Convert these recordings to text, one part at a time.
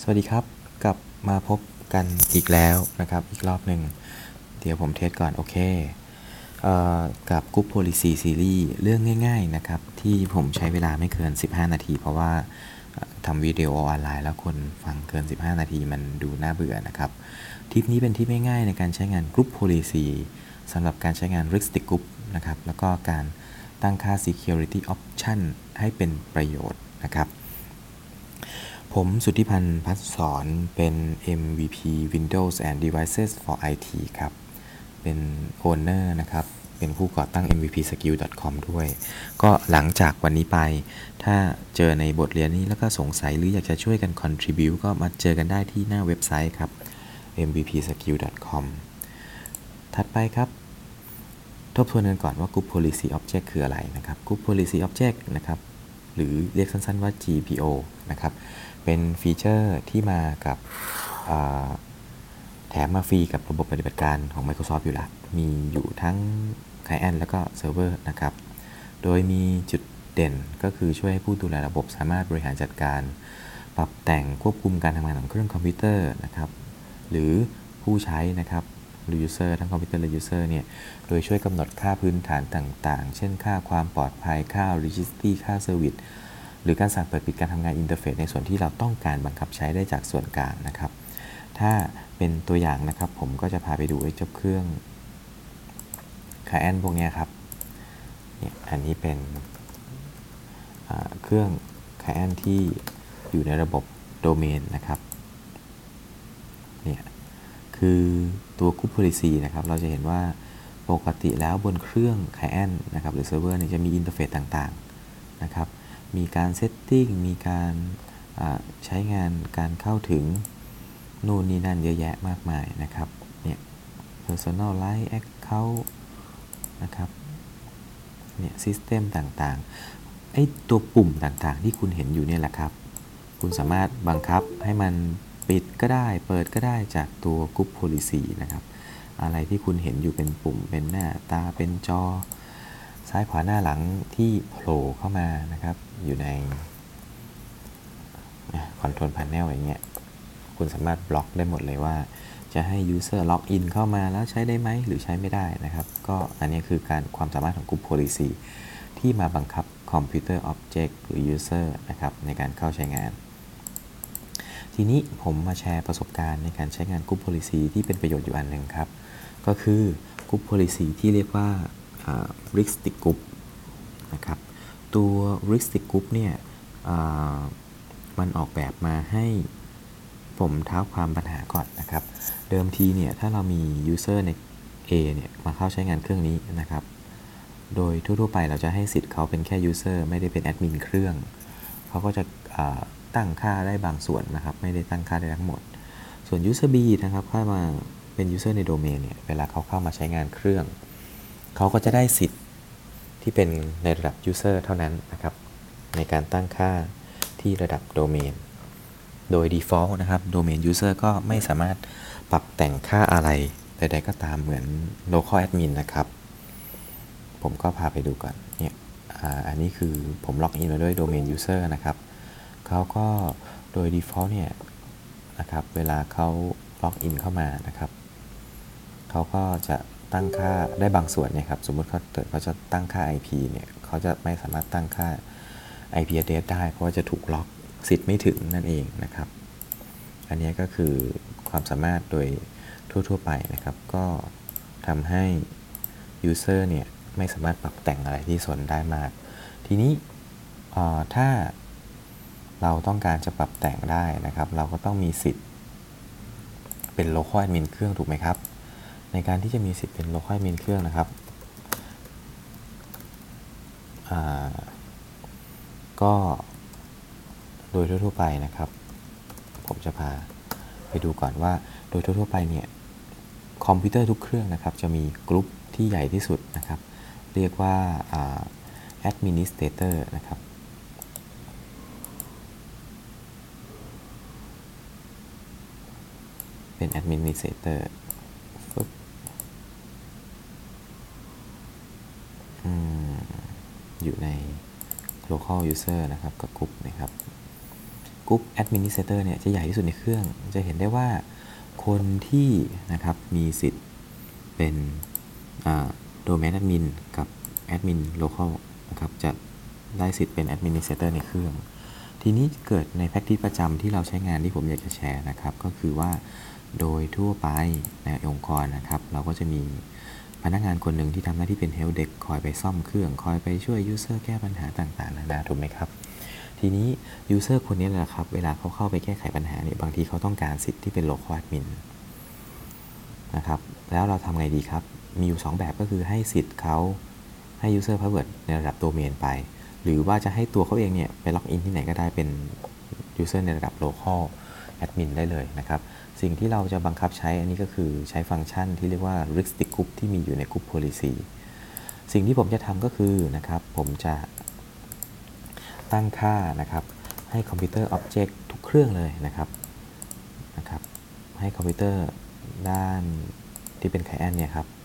สวัสดีครับกลับมาพบกันอีกแล้วนะครับอีกรอบหนึ่งเดี๋ยวผมเทสก่อนโอเคกับ Group Policy Series เรื่องง่ายๆนะครับที่ผมใช้เวลาไม่เกิน15นาทีเพราะว่าทำวิดีโอออนไลน์แล้วคนฟังเกิน15นาทีมันดูน่าเบื่อนะครับทิปนี้เป็นทิปง่ายๆในการใช้งาน Group Policy สำหรับการใช้งาน Realistic Group นะครับแล้วก็การตั้งค่า Security Option ให้เป็นประโยชน์นะครับผมสุทธิพันธ์พัฒสอนเป็น MVP Windows and Devices for IT ครับเป็น Owner นะครับเป็นผู้ก่อตั้ง mvpskill.com ด้วยก็หลังจากวันนี้ไปถ้าเจอในบทเรียนนี้แล้วก็สงสัยหรืออยากจะช่วยกัน contribute ก็มาเจอกันได้ที่หน้าเว็บไซต์ครับ mvpskill.com ถัดไปครับทบทวนกันก่อนว่า Group Policy Object คืออะไรนะครับ Group Policy Object นะครับหรือเรียกสั้นๆว่า GPO นะครับเป็นฟีเจอร์ที่มากับแถมมาฟรีกับระบบปฏิบัติการของ Microsoft อยู่แล้วมีอยู่ทั้ง Client แล้วก็ Server นะครับโดยมีจุดเด่นก็คือช่วยให้ผู้ดูแลระบบสามารถบริหารจัดการปรับแต่งควบคุมการทำงานของเครื่องคอมพิวเตอร์นะครับหรือผู้ใช้นะครับหรือ user ทั้งคอมพิวเตอร์และ user เนี่ยโดยช่วยกำหนดค่าพื้นฐานต่างๆเช่นค่าความปลอดภัยค่า registry ค่า service หรือการสั่งเปิดปิดการทำงานอินเทอร์เฟซในส่วนที่เราต้องการบังคับใช้ได้จากส่วนกลางนะครับถ้าเป็นตัวอย่างนะครับผมก็จะพาไปดูไอ้เจ้าเครื่อง client พวกนี้ครับเนี่ยอันนี้เป็นเครื่อง client ที่อยู่ในระบบโดเมนนะครับเนี่ยคือตัว Group Policy นะครับเราจะเห็นว่าปกติแล้วบนเครื่อง client นะครับหรือเซิร์ฟเวอร์เนี่ยจะมีอินเทอร์เฟซต่างๆนะครับมีการเซตติ้งมีการใช้งานการเข้าถึงนู่นนี่นั่นเยอะแยะมากมายนะครับเนี่ย Personalize Account นะครับเนี่ย System ต่างๆไอ้ตัวปุ่มต่างๆที่คุณเห็นอยู่เนี่ยแหละครับคุณสามารถบังคับให้มันปิดก็ได้เปิดก็ได้จากตัว Group Policy นะครับอะไรที่คุณเห็นอยู่เป็นปุ่มเป็นหน้าตาเป็นจอซ้ายขวาหน้าหลังที่โผล่เข้ามานะครับอยู่ในControl Panel อย่างเงี้ยคุณสามารถบล็อกได้หมดเลยว่าจะให้ User ล็อกอินเข้ามาแล้วใช้ได้ไหมหรือใช้ไม่ได้นะครับก็อันนี้คือการความสามารถของ Group Policy ที่มาบังคับ Computer Object หรือ User นะครับในการเข้าใช้งานทีนี้ผมมาแชร์ประสบการณ์ในการใช้งาน Group Policy ที่เป็นประโยชน์อยู่อันหนึ่งครับก็คือ Group Policy ที่เรียกว่า Realistic Group นะครับตัว Realistic Group เนี่ยมันออกแบบมาให้ผมเท้าความปัญหาก่อนนะครับเดิมทีเนี่ยถ้าเรามี User ใน A เนี่ยมาเข้าใช้งานเครื่องนี้นะครับโดยทั่วๆไปเราจะให้สิทธิ์เขาเป็นแค่ User ไม่ได้เป็นแอดมินเครื่องเขาก็จะตั้งค่าได้บางส่วนนะครับไม่ได้ตั้งค่าได้ทั้งหมดส่วน User B นะครับเข้ามาเป็น User ในโดเมนเนี่ยเวลาเขาเข้ามาใช้งานเครื่องเขาก็จะได้สิทธิ์ที่เป็นในระดับ User เท่านั้นนะครับในการตั้งค่าที่ระดับโดเมนโดย default นะครับ domain user ก็ไม่สามารถปรับแต่งค่าอะไรใดๆก็ตามเหมือน local admin นะครับผมก็พาไปดูก่อนเนี่ยอันนี้คือผมล็อกอินมาด้วย domain user นะครับเขาก็โดย default เนี่ยนะครับเวลาเขาล็อกอินเข้ามานะครับเขาก็จะตั้งค่าได้บางส่วนเนี่ยครับสมมติเขาจะตั้งค่า IP เนี่ยเขาจะไม่สามารถตั้งค่า IP address ได้เพราะว่าจะถูกล็อกสิทธิ์ไม่ถึงนั่นเองนะครับอันนี้ก็คือความสามารถโดยทั่วๆไปนะครับก็ทำให้ User เนี่ยไม่สามารถปรับแต่งอะไรที่สนได้มากทีนี้ถ้าเราต้องการจะปรับแต่งได้นะครับเราก็ต้องมีสิทธิ์เป็น local admin เครื่องถูกไหมครับในการที่จะมีสิทธิ์เป็น local admin เครื่องนะครับก็โดยทั่วๆไปนะครับผมจะพาไปดูก่อนว่าโดยทั่วๆไปเนี่ยคอมพิวเตอร์ทุกเครื่องนะครับจะมีกลุ่มที่ใหญ่ที่สุดนะครับเรียกว่าadministrator นะครับเป็น administrator อยู่ใน local user นะครับกับกลุ่มนะครับ Group Administrator เนี่ยจะใหญ่ที่สุดในเครื่องจะเห็นได้ว่าคนที่นะครับมีสิทธิ์เป็นDomain Admin กับ Admin Local นะครับจะได้สิทธิ์เป็น Administrator ในเครื่องทีนี้เกิดใน practice ประจำที่เราใช้งานที่ผมอยากจะแชร์นะครับก็คือว่าโดยทั่วไปในองค์กรนะครับเราก็จะมีพนักงานคนหนึ่งที่ทำหน้าที่เป็น Help Desk คอยไปซ่อมเครื่องคอยไปช่วย User แก้ปัญหาต่างๆนานาถูกไหมครับทีนี้ User คนนี้แหละครับเวลาเขาเข้าไปแก้ไขปัญหาเนี่ยบางทีเขาต้องการสิทธิ์ที่เป็น Local Admin นะครับแล้วเราทำไงดีครับมีอยู่2แบบก็คือให้สิทธิ์เขาให้ User Password ในระดับโดเมนไปหรือว่าจะให้ตัวเขาเองเนี่ยไปล็อกอินที่ไหนก็ได้เป็น User ในระดับ Local Admin ได้เลยนะครับสิ่งที่เราจะบังคับใช้อันนี้ก็คือใช้ฟังก์ชันที่เรียกว่า Restrict Group ที่มีอยู่ใน Group Policy สิ่งที่ผมจะทำก็คือนะครับผมจะตั้งค่านะครับให้คอมพิวเตอร์ Object ทุกเครื่องเลยนะครับให้คอมพิวเตอร์ด้านที่เป็น Client เนี่ยครับ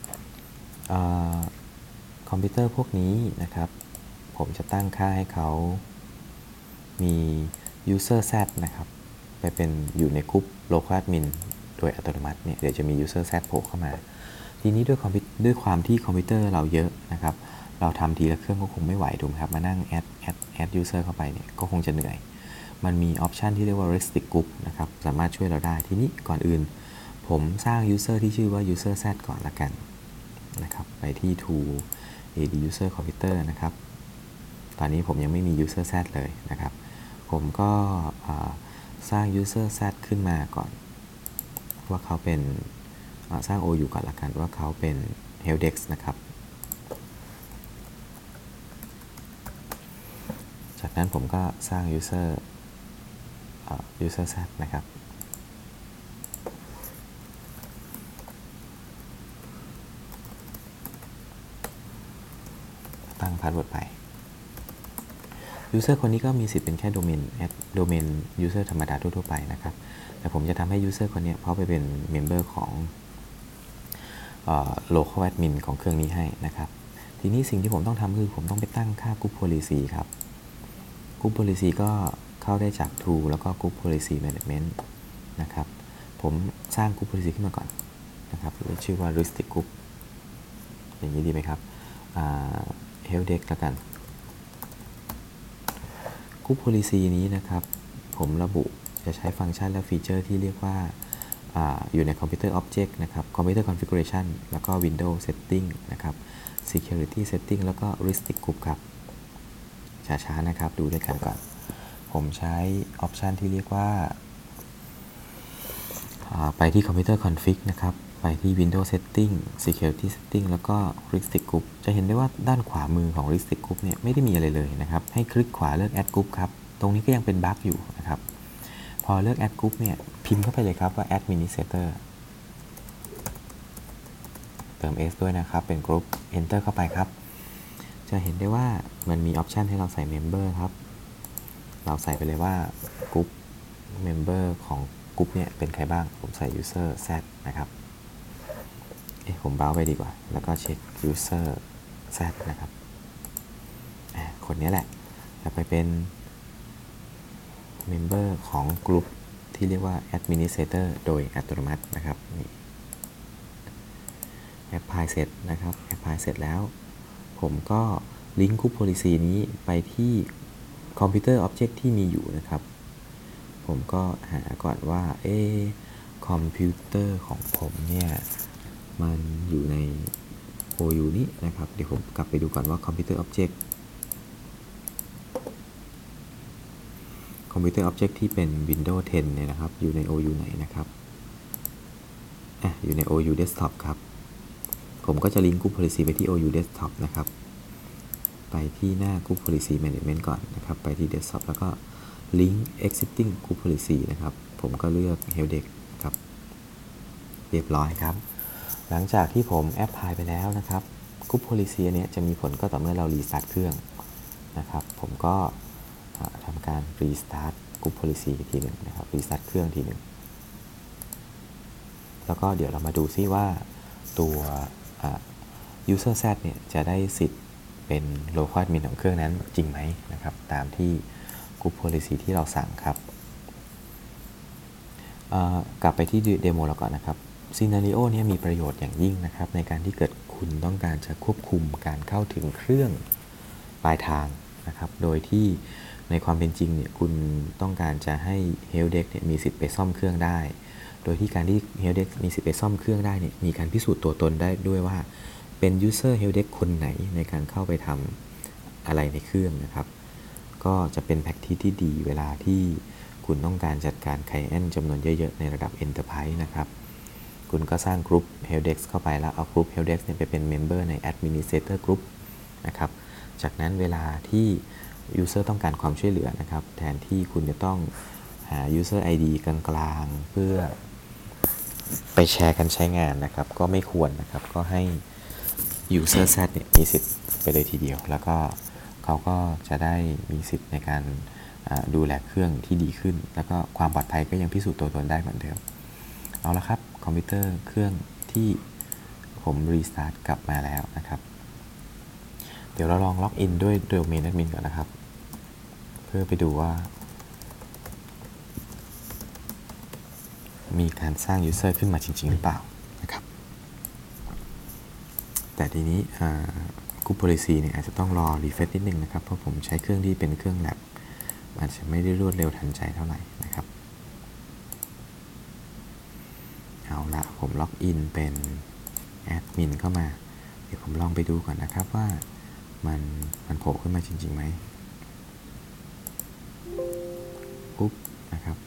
คอมพิวเตอร์พวกนี้นะครับผมจะตั้งค่าให้เขามี user set นะครับไปเป็นอยู่ในกลุ่ม local admin โดยอัตโนมัติเนี่ยเดี๋ยวจะมี user set โผล่เข้ามาทีนี้ด้วยความที่คอมพิวเตอร์เราเยอะนะครับเราทำทีละเครื่องก็คงไม่ไหวถูกไหมครับมานั่ง add user เข้าไปเนี่ยก็คงจะเหนื่อยมันมีออปชันที่เรียกว่า restrict group นะครับสามารถช่วยเราได้ทีนี้ก่อนอื่นผมสร้าง user ที่ชื่อว่า user set ก่อนละกันนะครับไปที่ tool add user computer นะครับตอนนี้ผมยังไม่มี user set เลยนะครับผมก็สร้าง user set ขึ้นมาก่อนว่าเขาเป็นสร้าง OU ก่อนละกันว่าเขาเป็น helpdesk นะครับจากนั้นผมก็สร้าง user set นะครับตั้งพาสเวิร์ดไป user คนนี้ก็มีสิทธิ์เป็นแค่โดเมน user ธรรมดาทั่วๆไปนะครับแต่ผมจะทำให้ user คนนี้เขาไปเป็น member ของlocal admin ของเครื่องนี้ให้นะครับทีนี้สิ่งที่ผมต้องทำคือผมต้องไปตั้งค่า group policy ครับ group policy ก็เข้าได้จาก tool แล้วก็ group policy management นะครับผมสร้าง group policy ขึ้นมาก่อนนะครับชื่อว่า restrict group อย่างนี้ดีไหมครับhelpdesk แล้วกันGroup Policy นี้นะครับผมระบุจะใช้ฟังก์ชันและฟีเจอร์ที่เรียกว่าอยู่ใน Computer Object นะครับ Computer Configuration แล้วก็ Windows Setting นะครับ Security Setting แล้วก็ Restrict Group ครับช้าๆนะครับดูด้วยกันก่อนผมใช้ออปชันที่เรียกว่าไปที่ Computer Config นะครับไปที่ Windows Setting Security Setting แล้วก็ Restrict Group จะเห็นได้ว่าด้านขวามือของ Restrict Group เนี่ยไม่ได้มีอะไรเลยนะครับให้คลิกขวาเลือก Add Group ครับตรงนี้ก็ยังเป็นบั๊กอยู่นะครับพอเลือก Add Group เนี่ยพิมพ์เข้าไปเลยครับว่า Administrator เติม S ด้วยนะครับเป็น Group Enter เข้าไปครับจะเห็นได้ว่ามันมีออปชันให้เราใส่ Member ครับเราใส่ไปเลยว่า Group Member ของกลุ่มเนี่ยเป็นใครบ้างผมใส่ user set นะครับผมเบราว์ไปดีกว่าแล้วก็เช็ค user set นะครับคนนี้แหละจะไปเป็น member ของกลุ่มที่เรียกว่า administrator โดยอัตโนมัตินะครับนี่ apply เสร็จนะครับ apply เสร็จแล้วผมก็ลิงก์ group policy นี้ไปที่ computer object ที่มีอยู่นะครับผมก็หาก่อนว่าคอมพิวเตอร์ของผมเนี่ยมันอยู่ใน OU นี้นะครับเดี๋ยวผมกลับไปดูก่อนว่าคอมพิวเตอร์ Object ที่เป็น Windows 10เนี่ยนะครับอยู่ใน OU ไหนนะครับอยู่ใน OU Desktop ครับผมก็จะลิงก์ Group Policy ไปที่ OU Desktop นะครับไปที่หน้า Group Policy Management ก่อนนะครับไปที่ Desktop แล้วก็link existing group policy นะครับผมก็เลือก helpdesk ครับเรียบร้อยครับหลังจากที่ผมแอปพลายไปแล้วนะครับ group policy เนี้ยจะมีผลก็ต่อเมื่อเรารีสตาร์ทเครื่องนะครับผมก็ทำการรีสตาร์ท group policy ทีหนึ่งนะครับรีสตาร์ทเครื่องทีหนึ่งแล้วก็เดี๋ยวเรามาดูซิว่าตัว user set เนี่ยจะได้สิทธิ์เป็น local admin ของเครื่องนั้นจริงไหมนะครับตามที่ Group Policy ที่เราสั่งครับกลับไปที่เดโมเราก่อนนะครับซีนาริโอนี้มีประโยชน์อย่างยิ่งนะครับในการที่เกิดคุณต้องการจะควบคุมการเข้าถึงเครื่องปลายทางนะครับโดยที่ในความเป็นจริงเนี่ยคุณต้องการจะให้ Helpdesk เนี่ยมีสิทธิ์ไปซ่อมเครื่องได้โดยที่การที่ Helpdesk มีสิทธิ์ไปซ่อมเครื่องได้เนี่ยมีการพิสูจน์ตัวตนได้ด้วยว่าเป็น User Helpdesk คนไหนในการเข้าไปทำอะไรในเครื่องนะครับก็จะเป็น practice ที่ดีเวลาที่คุณต้องการจัดการ Client จำนวนเยอะๆในระดับ Enterprise นะครับคุณก็สร้างกลุ่ม Helpdesk เข้าไปแล้วเอากลุ่ม Helpdesk เนี่ยไปเป็น Member ใน Administrator Group นะครับจากนั้นเวลาที่ User ต้องการความช่วยเหลือนะครับแทนที่คุณจะต้องหา User ID กลางๆเพื่อไปแชร์กันใช้งานนะครับก็ไม่ควรนะครับก็ให้ User Z เนี่ยมีสิทธิ์ไปเลยทีเดียวแล้วก็เขาก็จะได้มีสิทธิ์ในการดูแลเครื่องที่ดีขึ้นแล้วก็ความปลอดภัยก็ยังพิสูจน์ตัวตนได้เหมือนเดิมเอาละครับคอมพิวเตอร์เครื่องที่ผมรีสตาร์ทกลับมาแล้วนะครับเดี๋ยวเราลองล็อกอินด้วยโดเมนแอดมินก่อนนะครับเพื่อไปดูว่ามีการสร้าง User ขึ้นมาจริงๆหรือเปล่านะครับแต่ทีนี้Group Policy เนี่ยอาจจะต้องรอรีเฟรชนิดนึงนะครับเพราะผมใช้เครื่องที่เป็นเครื่องแลบอาจจะไม่ได้รวดเร็วทันใจเท่าไหร่นะครับเอาละผมล็อกอินเป็นแอดมินเข้ามาเดี๋ยวผมลองไปดูก่อนนะครับว่ามันโผล่ขึ้นมาจริงๆไหมปุ๊บนะครับ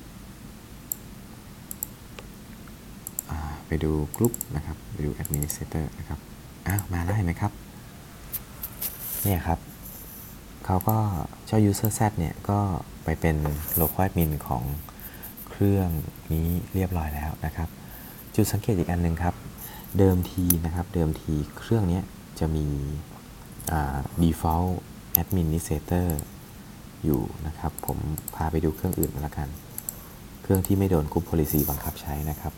ไปดูกลุ่มนะครับไปดู Administrator นะครับมาแล้วเห็นไหมครับเนี่ยครับเขาก็เจ้า User Z เนี่ยก็ไปเป็น Local Admin ของเครื่องนี้เรียบร้อยแล้วนะครับจุดสังเกตอีกอันนึงครับเดิมทีเครื่องนี้จะมีdefault administrator อยู่นะครับผมพาไปดูเครื่องอื่นมาละกันเครื่องที่ไม่โดน Group Policy บังคับใช้นะครับ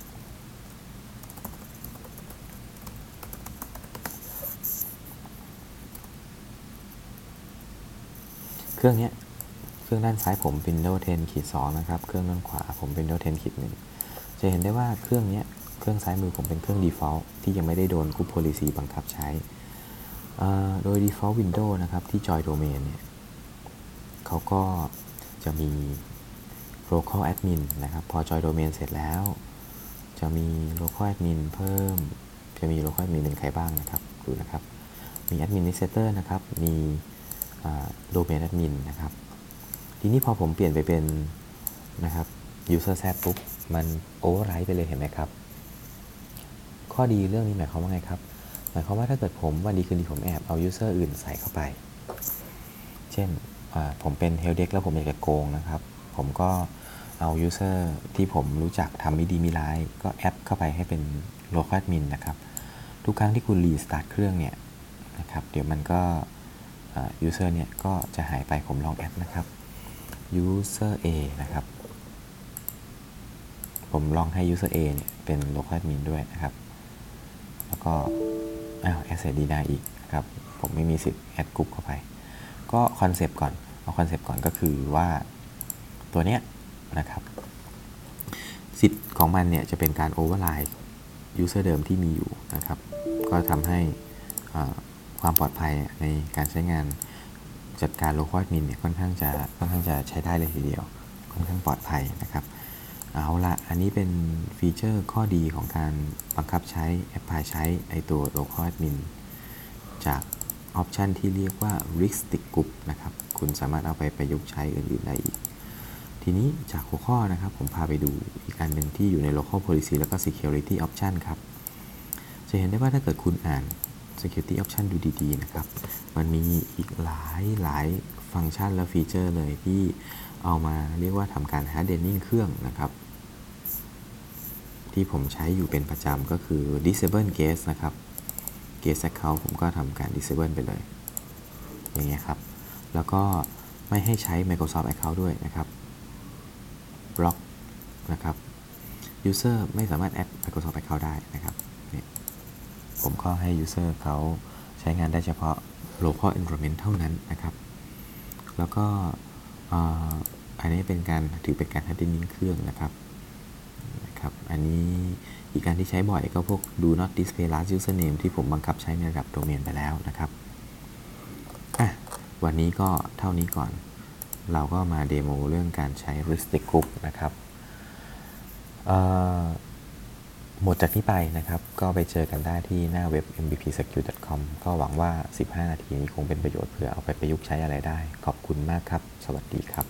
เครื่องนี้เครื่องด้านซ้ายผม Windows 10-2 นะครับเครื่องด้านขวาผม Windows 10-1 จะเห็นได้ว่าเครื่องนี้เครื่องซ้ายมือผมเป็นเครื่อง default ที่ยังไม่ได้โดน Group Policy บังคับใช้โดย default Windows นะครับที่ Join Domain เนี่ยเขาก็จะมี local admin นะครับพอ Join Domain เสร็จแล้วจะมี local admin เพิ่มจะมี local admin เป็นใครบ้างนะครับดูนะครับมี administrator นะครับมีdomain admin นะครับทีนี้พอผมเปลี่ยนไปเป็นนะครับ user set ปุ๊บมัน override ไปเลยเห็นไหมครับข้อดีเรื่องนี้หมายความว่าไงครับหมายความว่าถ้าเกิดผมวันดีคืนดีผมแอบเอา user อื่นใส่เข้าไปเช่นผมเป็น Helpdesk แล้วผมอยากจะโกงนะครับผมก็เอา user ที่ผมรู้จักทำไม่ดีไม่ร้ายก็แอดเข้าไปให้เป็น local admin นะครับทุกครั้งที่คุณ restart เครื่องเนี่ยนะครับเดี๋ยวมันก็user เนี่ยก็จะหายไปผมลองแอดนะครับ user A นะครับผมลองให้ user A เนี่ยเป็น local admin ด้วยนะครับแล้วก็asset deny อีกนะครับผมไม่มีสิทธิ์ add group เข้าไปก็คอนเซปต์ก่อนเอาคอนเซปต์ก่อนก็คือว่าตัวเนี้ยนะครับสิทธิ์ของมันเนี่ยจะเป็นการ override user เดิมที่มีอยู่นะครับก็ทำให้ความปลอดภัยในการใช้งานจัดการ local admin เนี่ยค่อนข้างจะใช้ได้เลยทีเดียวค่อนข้างปลอดภัยนะครับเอาละอันนี้เป็นฟีเจอร์ข้อดีของการบังคับใช้แอปพลายใช้ไอตัว local admin จากออปชันที่เรียกว่า restrict group นะครับคุณสามารถเอาไปประยุกต์ใช้อื่นๆได้อีกทีนี้จากหัวข้อนะครับผมพาไปดูอีกอันหนึ่งที่อยู่ใน local policy แล้วก็ security option ครับจะเห็นได้ว่าถ้าเกิดคุณอ่าน security option ดูดีๆนะครับมันมีอีกหลายฟังก์ชันและฟีเจอร์เลยที่เอามาเรียกว่าทำการ hardening เครื่องนะครับที่ผมใช้อยู่เป็นประจำก็คือ disable guest นะครับ guest account ผมก็ทำการ disable ไปเลยอย่างเงี้ยครับแล้วก็ไม่ให้ใช้ Microsoft account ด้วยนะครับ block นะครับ user ไม่สามารถ add Microsoft account ได้นะครับเนี่ยผมก็ให้ user เขาใช้งานได้เฉพาะ local environment เท่านั้นนะครับแล้วก็อันนี้เป็นการถือเป็นการ hardening เครื่องนะครับอันนี้อีกการที่ใช้บ่อยก็พวก do not display last username ที่ผมบังคับใช้ในระดับโดเมนไปแล้วนะครับวันนี้ก็เท่านี้ก่อน เราก็มาเดโมเรื่องการใช้ restrict group นะครับหมดจากนี้ไปนะครับก็ไปเจอกันได้ที่หน้าเว็บ mbpsecure.com ก็หวังว่า15 นาทีนี้คงเป็นประโยชน์เพื่อเอาไปประยุกต์ใช้อะไรได้ขอบคุณมากครับสวัสดีครับ